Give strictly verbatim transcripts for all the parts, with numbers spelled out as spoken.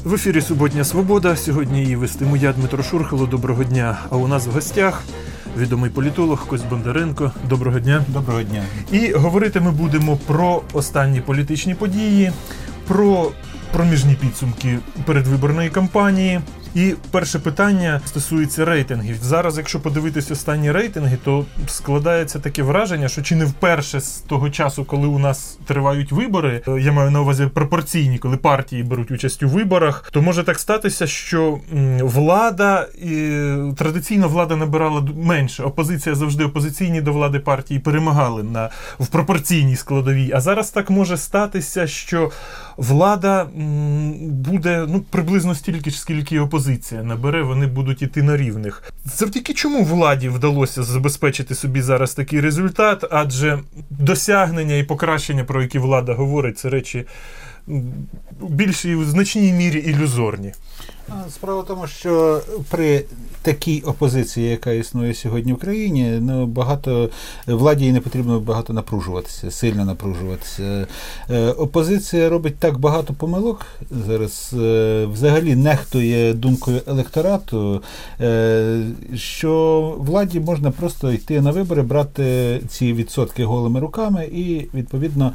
В ефірі «Суботня Свобода». Сьогодні її вестиму я, Дмитро Шурхало. Доброго дня. А у нас в гостях відомий політолог Кость Бондаренко. Доброго дня. Доброго дня. І говорити ми будемо про останні політичні події, про проміжні підсумки передвиборної кампанії. І перше питання стосується рейтингів. Зараз, якщо подивитись останні рейтинги, то складається таке враження, що чи не вперше з того часу, коли у нас тривають вибори, я маю на увазі пропорційні, коли партії беруть участь у виборах, то може так статися, що влада, і традиційно влада набирала менше. Опозиція завжди, опозиційні до влади партії перемагали на, в пропорційній складовій. А зараз так може статися, що влада м, буде ну, приблизно стільки ж, скільки і опозиція набере, вони будуть іти на рівних. Завдяки чому владі вдалося забезпечити собі зараз такий результат? Адже досягнення і покращення, про які влада говорить, це речі більш в значній мірі ілюзорні. Справа в тому, що при такій опозиції, яка існує сьогодні в країні, ну, багато, владі не потрібно багато напружуватися, сильно напружуватися. Е, опозиція робить так багато помилок зараз, е, взагалі нехтує думкою електорату, е, що владі можна просто йти на вибори, брати ці відсотки голими руками і, відповідно,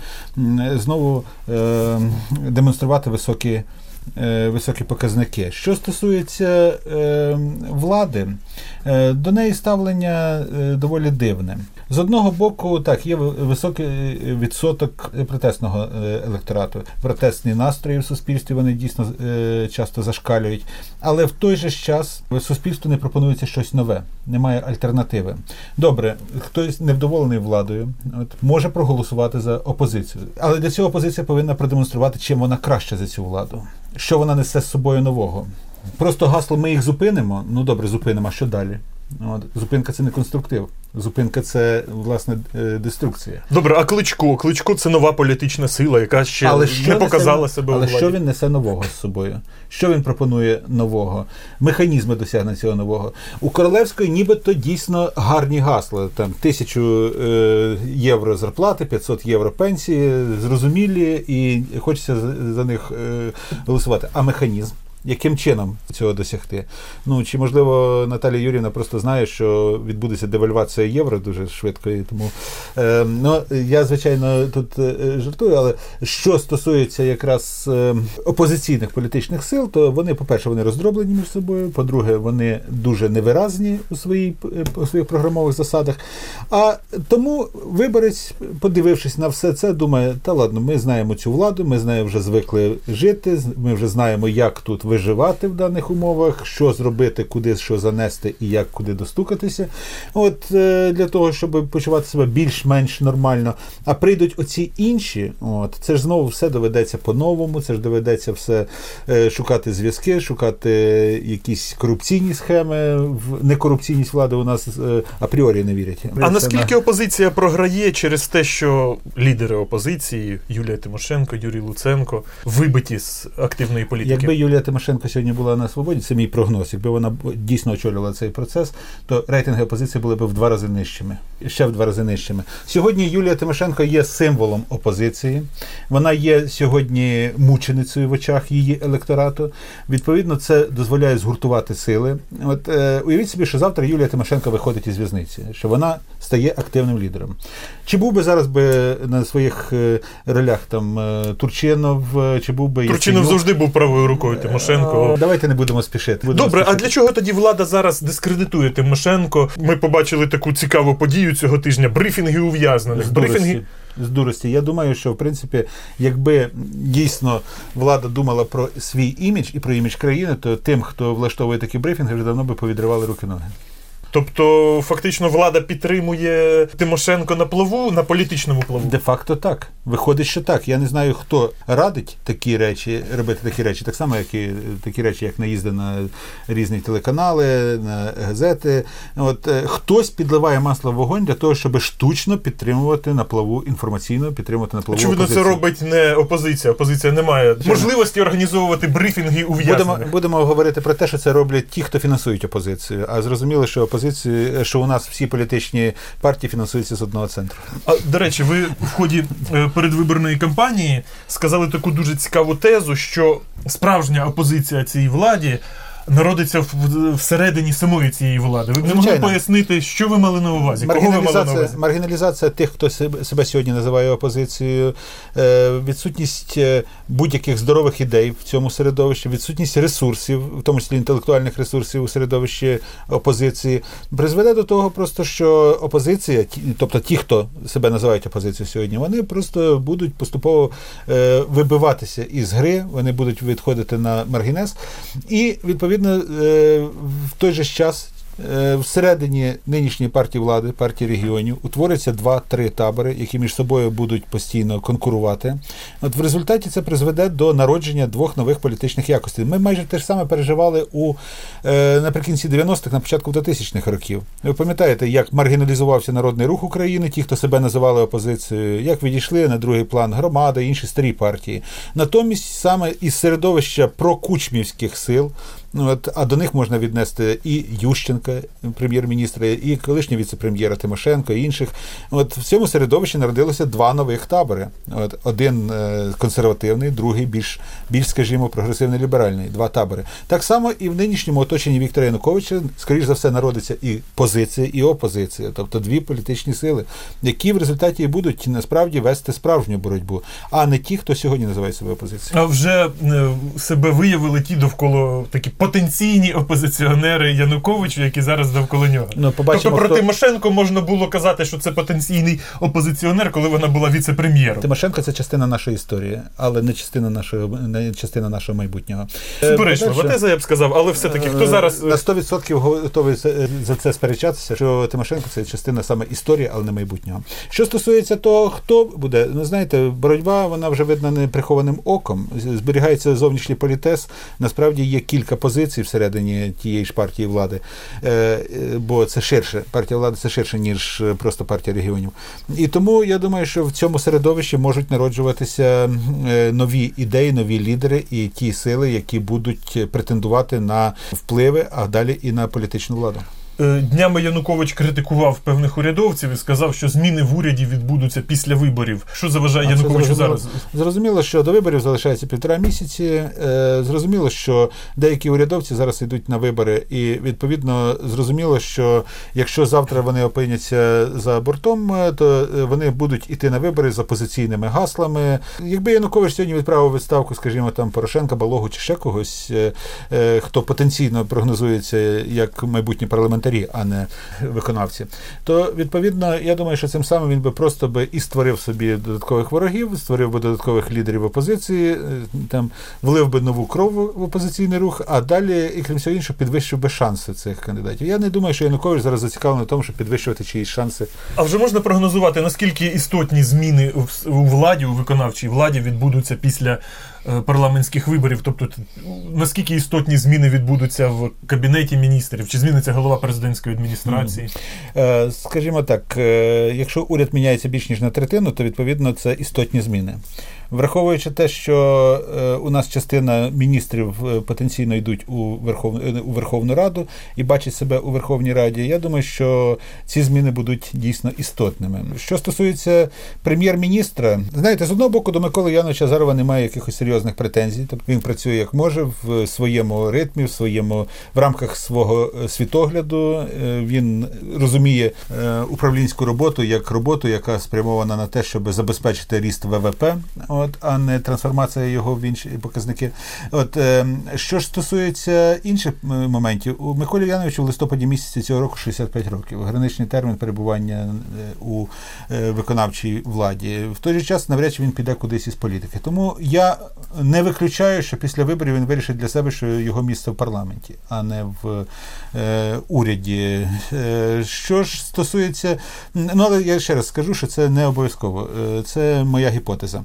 знову е, демонструвати високі високі показники. Що стосується е, влади, е, до неї ставлення е, доволі дивне. З одного боку, так, є високий відсоток протестного електорату. Протестні настрої в суспільстві, вони дійсно е, часто зашкалюють. Але в той же час суспільству не пропонується щось нове. Немає альтернативи. Добре, хтось невдоволений владою, от, може проголосувати за опозицію. Але для цього опозиція повинна продемонструвати, чим вона краще за цю владу. Що вона несе з собою нового. Просто гасло «ми їх зупинимо», ну добре, зупинимо, а що далі? От. Зупинка – це не конструктив. Зупинка – це, власне, деструкція. Добре, а Кличко? Кличко – це нова політична сила, яка ще але не показала несе, себе у владі. Але що він несе нового з собою? Що він пропонує нового? Механізми досягнення цього нового. У Королевської нібито дійсно гарні гасла. Там тисячу е, євро зарплати, п'ятсот євро пенсії, зрозумілі, і хочеться за, за них е, голосувати. А механізм? Яким чином цього досягти? Ну, чи, можливо, Наталія Юріївна просто знає, що відбудеться девальвація євро дуже швидко, і тому... Е, ну, я, звичайно, тут е, жартую, але що стосується якраз е, опозиційних політичних сил, то вони, по-перше, вони роздроблені між собою, по-друге, вони дуже невиразні у, своїй, у своїх програмових засадах, а тому виборець, подивившись на все це, думає, та ладно, ми знаємо цю владу, ми знаємо, вже звикли жити, ми вже знаємо, як тут виживати в даних умовах, що зробити, куди що занести і як куди достукатися. От для того, щоб почувати себе більш-менш нормально. А прийдуть оці інші, от, це ж знову все доведеться по-новому, це ж доведеться все е, шукати зв'язки, шукати якісь корупційні схеми. В некорупційність влади у нас е, апріорі не вірять. А це наскільки на... опозиція програє через те, що лідери опозиції, Юлія Тимошенко, Юрій Луценко, вибиті з активної політики? Якби Юлія Тимошенко сьогодні була на свободі, це мій прогноз, якби вона дійсно очолювала цей процес, то рейтинги опозиції були б в два рази нижчими. Ще в два рази нижчими. Сьогодні Юлія Тимошенко є символом опозиції. Вона є сьогодні мученицею в очах її електорату. Відповідно, це дозволяє згуртувати сили. От е, уявіть собі, що завтра Юлія Тимошенко виходить із в'язниці, що вона стає активним лідером. Чи був би зараз би на своїх е, ролях там е, Турчинов, чи був би Турчинов завжди був правою рукою Тимошенко. Давайте не будемо спішити. Будемо Добре, спішити. А для чого тоді влада зараз дискредитує Тимошенко? Ми побачили таку цікаву подію цього тижня. Брифінги ув'язнених. З Брифінги... дурості. З дурості. Я думаю, що, в принципі, якби дійсно влада думала про свій імідж і про імідж країни, то тим, хто влаштовує такі брифінги, вже давно би повідривали руки-ноги. Тобто, фактично, влада підтримує Тимошенко на плаву, на політичному плаву? Де-факто так. Виходить, що так. Я не знаю, хто радить такі речі, робити такі речі. Так само, як і такі речі, як наїзди на різні телеканали, на газети. От, хтось підливає масло в вогонь для того, щоб штучно підтримувати на плаву, інформаційно підтримувати на плаву Очевидно, опозицію. Це робить не опозиція. Опозиція не має можливості організовувати брифінги ув'язнених. Будемо, будемо говорити про те, що це роблять ті, хто фінансують опозицію. А зрозуміло, що опозиція опозицію, що у нас всі політичні партії фінансуються з одного центру. А, до речі, ви в ході е, передвиборної кампанії сказали таку дуже цікаву тезу, що справжня опозиція цій владі народиться в, всередині самої цієї влади. Ви б не могли пояснити, що ви мали на увазі? Кого ви мали на увазі? Маргіналізація тих, хто себе сьогодні називає опозицією, відсутність будь-яких здорових ідей в цьому середовищі, відсутність ресурсів, в тому числі інтелектуальних ресурсів у середовищі опозиції, призведе до того просто, що опозиція, тобто ті, хто себе називають опозицією сьогодні, вони просто будуть поступово вибиватися із гри, вони будуть відходити на маргінез і, відповідно, в той же час всередині нинішньої партії влади, партії регіонів, утвориться два-три табори, які між собою будуть постійно конкурувати. От в результаті це призведе до народження двох нових політичних якостей. Ми майже те ж саме переживали у, наприкінці дев'яностих, на початку двотисячних років. Ви пам'ятаєте, як маргіналізувався Народний Рух України, ті, хто себе називали опозицією, як відійшли на другий план громади, інші старі партії. Натомість саме із середовища прокучмівських сил, От, а до них можна віднести і Ющенка, прем'єр-міністра, і колишнього віце-прем'єра Тимошенко, і інших. От в цьому середовищі народилося два нових табори. От, один е, консервативний, другий більш, більш, скажімо, прогресивно-ліберальний. Два табори. Так само і в нинішньому оточенні Віктора Януковича, скоріш за все, народиться і позиція, і опозиція. Тобто дві політичні сили, які в результаті будуть насправді вести справжню боротьбу, а не ті, хто сьогодні називає себе опозицією. А вже е, себе виявили ті довкола такі потенційні опозиціонери Януковичу, які зараз довкола нього. Ну, тобто про хто... Тимошенко можна було казати, що це потенційний опозиціонер, коли вона була віце-прем'єром. Тимошенко – це частина нашої історії, але не частина нашого, не частина нашого майбутнього. Суперечлива теза, я б сказав, але все-таки хто зараз... На сто відсотків готовий за це сперечатися, що Тимошенко – це частина саме історії, але не майбутнього. Що стосується того, хто буде, ну, знаєте, боротьба, вона вже видна неприхованим оком, зберігається зовнішній політез, насправді є кілька позицій всередині тієї ж партії влади, бо це ширше, партія влади це ширше, ніж просто партія регіонів. І тому я думаю, що в цьому середовищі можуть народжуватися нові ідеї, нові лідери і ті сили, які будуть претендувати на впливи, а далі і на політичну владу. Днями Янукович критикував певних урядовців і сказав, що зміни в уряді відбудуться після виборів. Що заважає а Януковичу зараз? Зрозуміло, що до виборів залишається півтора місяці. Зрозуміло, що деякі урядовці зараз йдуть на вибори. І, відповідно, зрозуміло, що якщо завтра вони опиняться за бортом, то вони будуть іти на вибори з опозиційними гаслами. Якби Янукович сьогодні відправив відставку, скажімо, там Порошенка, Балогу чи ще когось, хто потенційно прогнозується як майбутній парламентар, а не виконавці, то, відповідно, я думаю, що цим самим він би просто би і створив собі додаткових ворогів, створив би додаткових лідерів опозиції, там, влив би нову кров в опозиційний рух, а далі, і крім всього іншого, підвищив би шанси цих кандидатів. Я не думаю, що Янукович зараз зацікавлений в тому, щоб підвищувати чиїсь шанси. А вже можна прогнозувати, наскільки істотні зміни у владі, у виконавчій владі відбудуться після парламентських виборів? Тобто, наскільки істотні зміни відбудуться в Кабінеті міністрів? Чи зміниться голова президентської адміністрації? Mm. Скажімо так, якщо уряд міняється більш ніж на третину, то, відповідно, це істотні зміни. Враховуючи те, що у нас частина міністрів потенційно йдуть у Верховну, у Верховну Раду і бачать себе у Верховній Раді, я думаю, що ці зміни будуть дійсно істотними. Що стосується прем'єр-міністра, знаєте, з одного боку до Миколи Яновича Азарова немає якихось серйозних претензій, тобто він працює як може, в своєму ритмі, в своєму, в рамках свого світогляду, він розуміє управлінську роботу як роботу, яка спрямована на те, щоб забезпечити ріст ВВП, От, а не трансформація його в інші показники. От, е, що ж стосується інших моментів, у Миколі Яновичу в листопаді місяці цього року шістдесят п'ять років. Граничний термін перебування у е, виконавчій владі. В той же час навряд чи він піде кудись із політики. Тому я не виключаю, що після виборів він вирішить для себе, що його місце в парламенті, а не в е, уряді. Е, що ж стосується... Ну, але я ще раз скажу, що це не обов'язково. Е, це моя гіпотеза.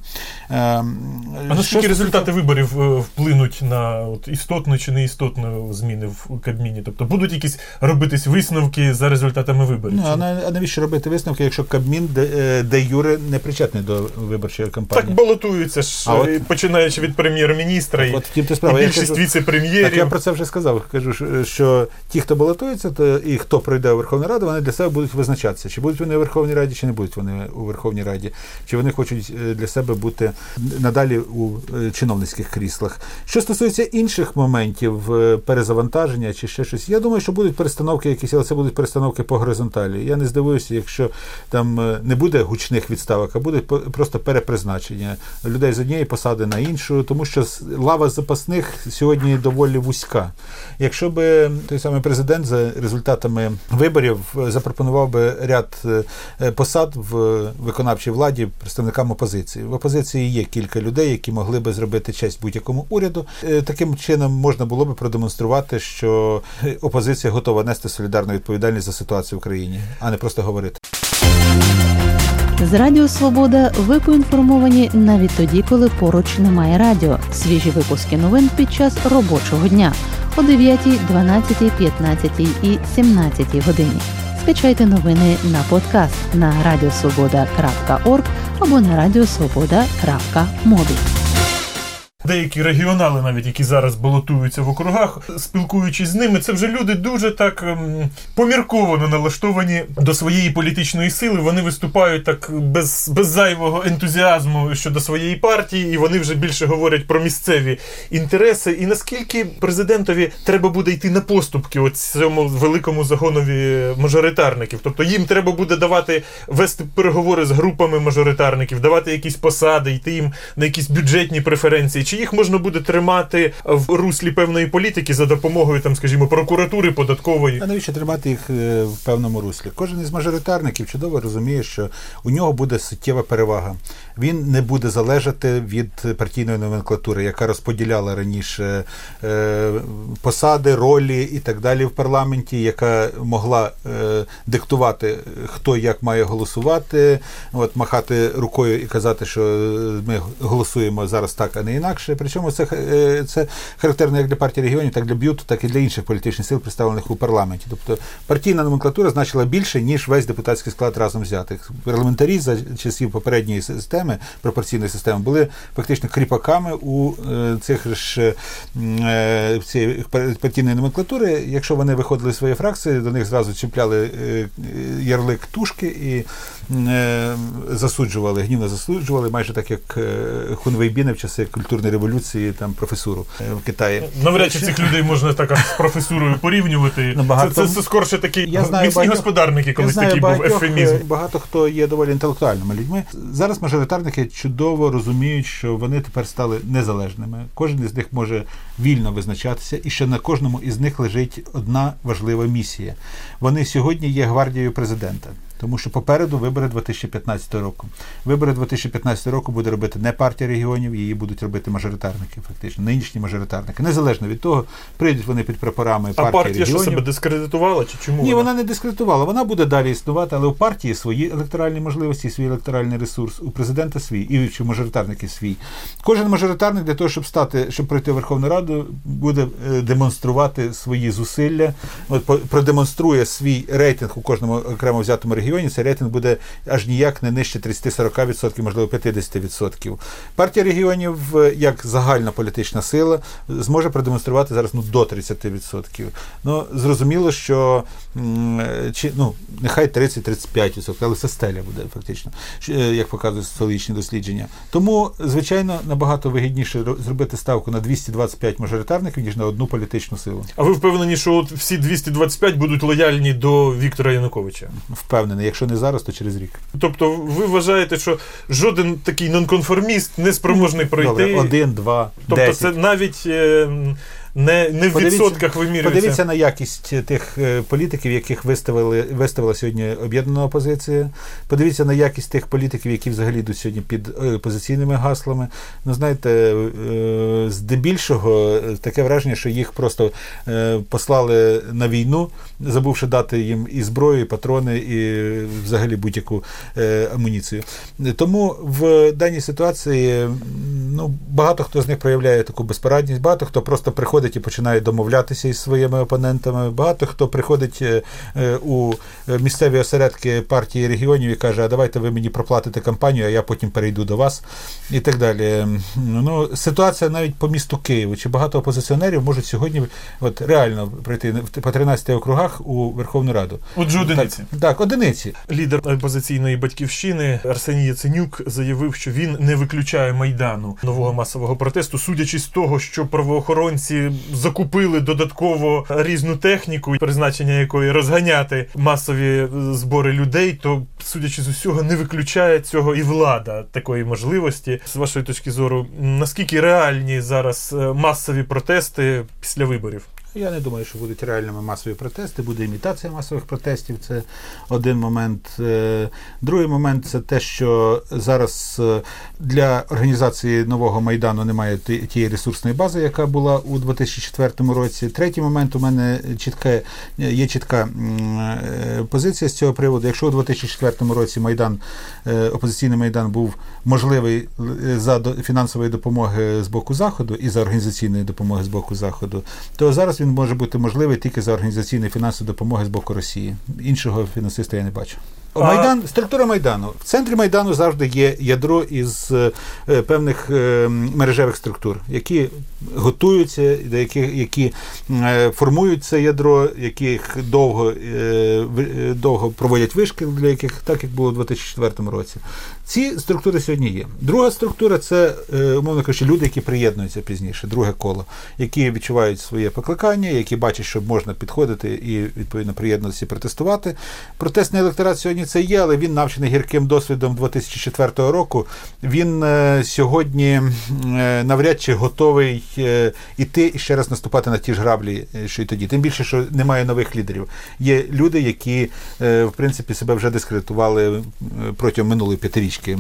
А наскільки результати виборів вплинуть на от, істотну чи неістотну зміни в Кабміні? Тобто будуть якісь робитись висновки за результатами виборів? Ну, а навіщо робити висновки, якщо Кабмін де, де юре не причетний до виборчої кампанії? Так балотуються ж, от, починаючи від прем'єр-міністра і, от, і, справа, і більшість кажу, віце-прем'єрів. Так я про це вже сказав. Кажу, що ті, хто балотується, то і хто прийде у Верховну Раду, вони для себе будуть визначатися, чи будуть вони у Верховній Раді, чи не будуть вони у Верховній Раді, чи вони хочуть для себе бути надалі у чиновницьких кріслах. Що стосується інших моментів перезавантаження чи ще щось, я думаю, що будуть перестановки якісь, але це будуть перестановки по горизонталі. Я не здивуюся, якщо там не буде гучних відставок, а буде просто перепризначення людей з однієї посади на іншу, тому що лава запасних сьогодні доволі вузька. Якщо би той самий президент за результатами виборів запропонував би ряд посад в виконавчій владі представникам опозиції. В опозиції є кілька людей, які могли би зробити честь будь-якому уряду. Таким чином можна було би продемонструвати, що опозиція готова нести солідарну відповідальність за ситуацію в країні, а не просто говорити. З Радіо Свобода ви поінформовані навіть тоді, коли поруч немає радіо. Свіжі випуски новин під час робочого дня о дев'ятій, дванадцятій, п'ятнадцятій і сімнадцятій годині. Скачайте новини на подкаст на радіосвобода крапка орг або на радіосвобода крапка мобі. Деякі регіонали, навіть які зараз балотуються в округах, спілкуючись з ними, це вже люди дуже так ем, помірковано налаштовані до своєї політичної сили. Вони виступають так без, без зайвого ентузіазму щодо своєї партії, і вони вже більше говорять про місцеві інтереси. І наскільки президентові треба буде йти на поступки от цьому великому загонові мажоритарників? Тобто їм треба буде давати, вести переговори з групами мажоритарників, давати якісь посади, йти їм на якісь бюджетні преференції. Чи їх можна буде тримати в руслі певної політики за допомогою, там, скажімо, прокуратури, податкової? А навіщо тримати їх в певному руслі? Кожен із мажоритарників чудово розуміє, що у нього буде суттєва перевага. Він не буде залежати від партійної номенклатури, яка розподіляла раніше е, посади, ролі і так далі в парламенті, яка могла е, диктувати, хто як має голосувати, от, махати рукою і казати, що ми голосуємо зараз так, а не інакше. Причому це, це характерно як для партії регіонів, так для БЮТу, так і для інших політичних сил, представлених у парламенті. Тобто партійна номенклатура значила більше, ніж весь депутатський склад разом взятих. Парламентарі за часів попередньої системи, пропорційної системи, були фактично кріпаками у цих ж цієї партійної номенклатури. Якщо вони виходили з своєї фракції, до них зразу чіпляли ярлик тушки і засуджували, гнівно засуджували, майже так, як Хунвейбіне в часи культурної революції, там, професуру в Китаї. Навряд чи цих людей можна так з професорою порівнювати. Ну, багато... Це, це, це скорше такі я знаю, міцні багатьох, господарники, колись такий був ефемізм. Багато хто є доволі інтелектуальними людьми. Зараз мажоритарники чудово розуміють, що вони тепер стали незалежними. Кожен із них може вільно визначатися, і що на кожному із них лежить одна важлива місія. Вони сьогодні є гвардією президента. Тому що попереду вибори дві тисячі п'ятнадцятого року. Вибори дві тисячі п'ятнадцятого року буде робити не партія регіонів, її будуть робити мажоритарники, фактично, нинішні мажоритарники. Незалежно від того, прийдуть вони під прапорами партії регіонів. А партія регіонів. Що себе дискредитувала, чи чому? Ні, вона? вона не дискредитувала. Вона буде далі існувати, але у партії свої електоральні можливості, свій електоральний ресурс, у президента свій, і у мажоритарників свій. Кожен мажоритарник для того, щоб стати, щоб пройти в Верховну Раду, буде демонструвати свої зусилля, от, продемонструє свій рейтинг у кожному окремо взятому регіоні. Цей рейтинг буде аж ніяк не нижче тридцять-сорок відсотків, можливо, п'ятдесят відсотків. Партія регіонів, як загальна політична сила, зможе продемонструвати зараз ну, до тридцять відсотків. Ну, зрозуміло, що чи, ну, нехай тридцять-тридцять п'ять відсотків, але це стеля буде фактично, як показують соціологічні дослідження. Тому, звичайно, набагато вигідніше зробити ставку на двісті двадцять п'ять мажоритарників, ніж на одну політичну силу. А ви впевнені, що от всі двісті двадцять п'ять будуть лояльні до Віктора Януковича? Впевнений. Якщо не зараз, то через рік. Тобто ви вважаєте, що жоден такий нонконформіст не спроможний пройти? Добре, один, два, тобто десять. Це навіть е, Не, не в Подивіться- відсотках вимірюється. Подивіться на якість тих е, політиків, яких виставили, виставила сьогодні об'єднана опозиція. Подивіться на якість тих політиків, які взагалі йдуть сьогодні під е, опозиційними гаслами. Ну, знаєте, е, здебільшого таке враження, що їх просто е, послали на війну, забувши дати їм і зброю, і патрони, і взагалі будь-яку е, амуніцію. Тому в даній ситуації ну, багато хто з них проявляє таку безпорадність, багато хто просто приходить і починає домовлятися із своїми опонентами, багато хто приходить е, у місцеві осередки партії регіонів і каже, а давайте ви мені проплатите кампанію, а я потім перейду до вас і так далі. Ну, ситуація навіть по місту Києву. Чи багато опозиціонерів можуть сьогодні от, реально прийти по тринадцяти округах у Верховну Раду? Отже, одиниці. Так, так, одиниці. Лідер опозиційної «Батьківщини» Арсеній Яценюк заявив, що він не виключає Майдану нового масового протесту, судячи з того, що правоохоронці закупили додатково різну техніку, призначення якої розганяти масові збори людей, то, судячи з усього, не виключає цього і влада такої можливості. З вашої точки зору, наскільки реальні зараз масові протести після виборів? Я не думаю, що будуть реальними масові протести, буде імітація масових протестів, це один момент. Другий момент – це те, що зараз для організації нового Майдану немає тієї ресурсної бази, яка була у дві тисячі четвертому році. Третій момент, у мене чітка, є чітка позиція з цього приводу. Якщо у дві тисячі четвертому році Майдан, опозиційний Майдан був можливий за фінансової допомоги з боку Заходу і за організаційної допомоги з боку Заходу, то зараз він може бути можливий тільки за організаційної фінансової допомоги з боку Росії. Іншого фінансиста я не бачу. Майдан, структура Майдану. В центрі Майдану завжди є ядро із е, певних е, мережевих структур, які готуються, які, які е, формують це ядро, яких довго, е, довго проводять вишкіл, для яких, так як було в дві тисячі четвертому році. Ці структури сьогодні є. Друга структура – це, е, умовно кажучи, люди, які приєднуються пізніше, друге коло, які відчувають своє покликання, які бачать, що можна підходити і, відповідно, приєднуватися і протестувати. Протестний електорат сьогодні це є, але він, навчений гірким досвідом дві тисячі четвертого року, він е, сьогодні е, навряд чи готовий е, іти і ще раз наступати на ті ж граблі, що й тоді. Тим більше, що немає нових лідерів. Є люди, які, е, в принципі, себе вже дискредитували протягом минулої п'ятирічки.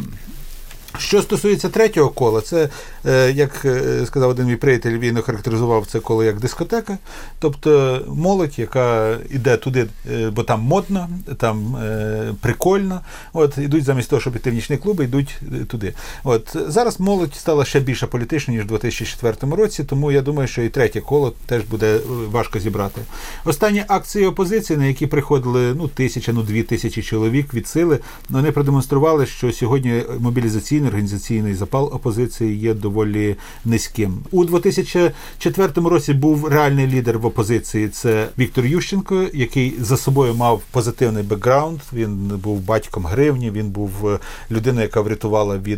Що стосується третього кола, це, як сказав один мій приятель, він охарактеризував це коло як дискотека, тобто молодь, яка йде туди, бо там модно, там прикольно, от, йдуть замість того, щоб йти в нічні клуби, йдуть туди. От, зараз молодь стала ще більше політичною, ніж у дві тисячі четвертому році, тому я думаю, що і третє коло теж буде важко зібрати. Останні акції опозиції, на які приходили ну, тисяча, ну дві тисячі чоловік від сили, вони продемонстрували, що сьогодні мобілізаційний організаційний запал опозиції є доволі низьким. У дві тисячі четвертому році був реальний лідер в опозиції, це Віктор Ющенко, який за собою мав позитивний бекграунд, він був батьком гривні, він був людиною, яка врятувала від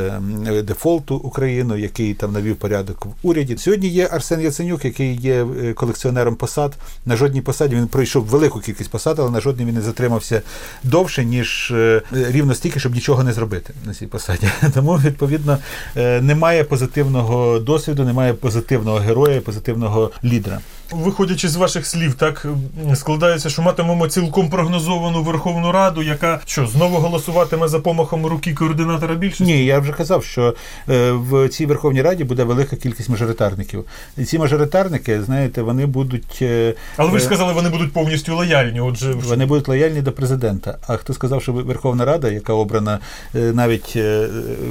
дефолту Україну, який там навів порядок в уряді. Сьогодні є Арсен Яценюк, який є колекціонером посад. На жодній посаді він пройшов велику кількість посад, але на жодній він не затримався довше, ніж рівно стільки, щоб нічого не зробити на цій посаді. Тому, відповідно, немає позитивного досвіду, немає позитивного героя, позитивного лідера. Виходячи з ваших слів, так складається, що матимемо цілком прогнозовану Верховну Раду, яка, що, знову голосуватиме за помахом руки координатора більшості? Ні, я вже казав, що е, в цій Верховній Раді буде велика кількість мажоритарників. І ці мажоритарники, знаєте, вони будуть... Е, Але ви ж сказали, вони будуть повністю лояльні, отже... Вони будуть лояльні до президента. А хто сказав, що Верховна Рада, яка обрана е, навіть е,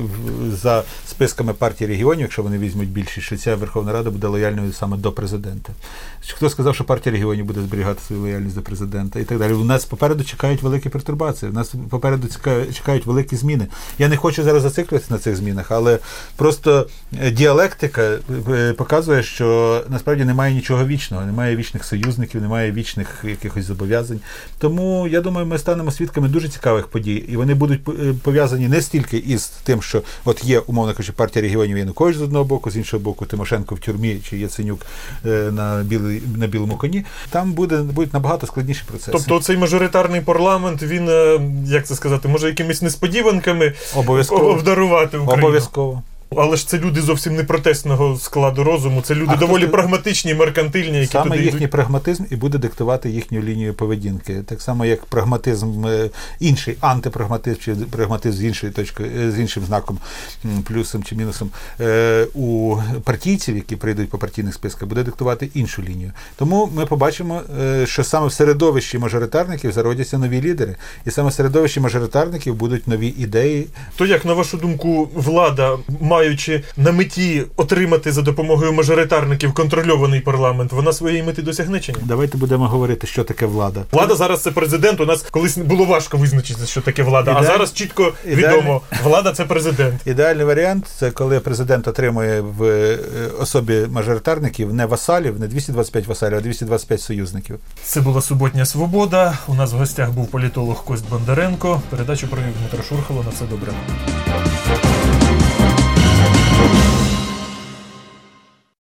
за списками партії регіонів, якщо вони візьмуть більшість, що ця Верховна Рада буде лояльною саме до президента? Хто сказав, що партія регіонів буде зберігати свою лояльність до президента і так далі. У нас попереду чекають великі пертурбації, у нас попереду чекають великі зміни. Я не хочу зараз зациклюватися на цих змінах, але просто діалектика показує, що насправді немає нічого вічного, немає вічних союзників, немає вічних якихось зобов'язань. Тому, я думаю, ми станемо свідками дуже цікавих подій, і вони будуть пов'язані не стільки із тим, що от є, умовно кажучи, партія регіонів Янукович з одного боку, з іншого боку Тимошенко в тюрмі, чи Яценюк на білий на білому коні, там буде, будуть набагато складніші процеси. Тобто цей мажоритарний парламент, він, як це сказати, може якимись несподіванками обов'язково обдарувати Україну? Обов'язково. Але ж це люди зовсім не протестного складу розуму, це люди А доволі хто... прагматичні, меркантильні, які саме туди їхній йдуть. прагматизм і буде диктувати їхню лінію поведінки. Так само, як прагматизм інший, антипрагматизм чи прагматизм з іншої точки, з іншим знаком, плюсом чи мінусом, у партійців, які прийдуть по партійних списках, буде диктувати іншу лінію. Тому ми побачимо, що саме в середовищі мажоритарників зародяться нові лідери. І саме в середовищі мажоритарників будуть нові ідеї. То як, на вашу думку, влада, маючи на меті отримати за допомогою мажоритарників контрольований парламент, вона своєї мети досягне чи ні? Давайте будемо говорити, що таке влада. Влада зараз це президент. У нас колись було важко визначити, що таке влада, Ідеаль... а зараз чітко Ідеальний... відомо, влада – це президент. Ідеальний варіант – це коли президент отримує в особі мажоритарників не васалів, не двісті двадцять п'ять васалів, а двісті двадцять п'ять союзників. Це була «Суботня свобода». У нас в гостях був політолог Кость Бондаренко. Передачу провів Дмитро Шурхало. На все добре.